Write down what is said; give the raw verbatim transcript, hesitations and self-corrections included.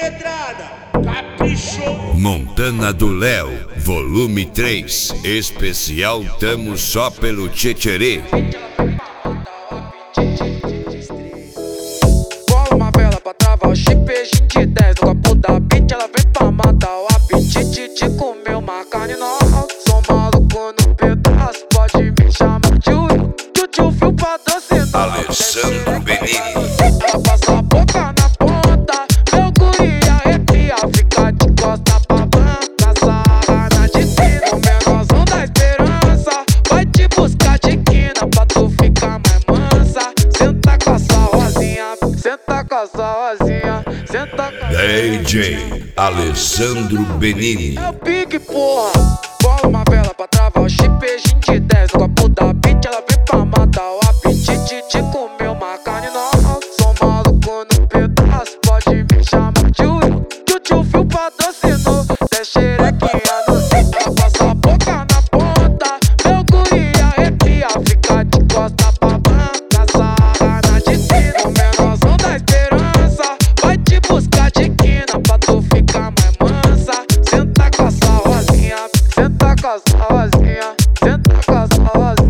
penetrada, caprichou. Montana do Léo, volume três, especial Tamo Só Pelo Tchê-tchê-rê. Bola uma vela pra travar o chip, gente dez no copo da beat. Ela vem pra matar o apetite de comer uma carne nova. Sou maluco no pedaço, pode me chamar de Will, que o tio Fio patrocinou. Alessandro Benini. Ela passa a boca na ponta, meu guri arrepia, fica de costa pra banca, sarana de quina. O menorzão da esperança vai te buscar de quina pra tu ficar mais mansa. Senta com a sua rosinha, senta com a sua rosinha, senta com a... D J Alessandro Benini. É o pique, porra. Bola uma vela pra travar o chip, gente dez no copo da beat. Ela vem pra matar o apetite de comer uma carne nova. Sou maluco no pedaço, pode me chamar de Will, que o tio Fio patrocinou. Tem xerequinha no cinto, ela passa a boca na ponta, meu guri arrepia, fica de costa pra banca, sarana de quina. O menorzão da esperança vai te buscar de quina pra tu ficar mais mansa. Senta com a sua rosinha, senta com a sua rosinha, senta com a sua rosinha.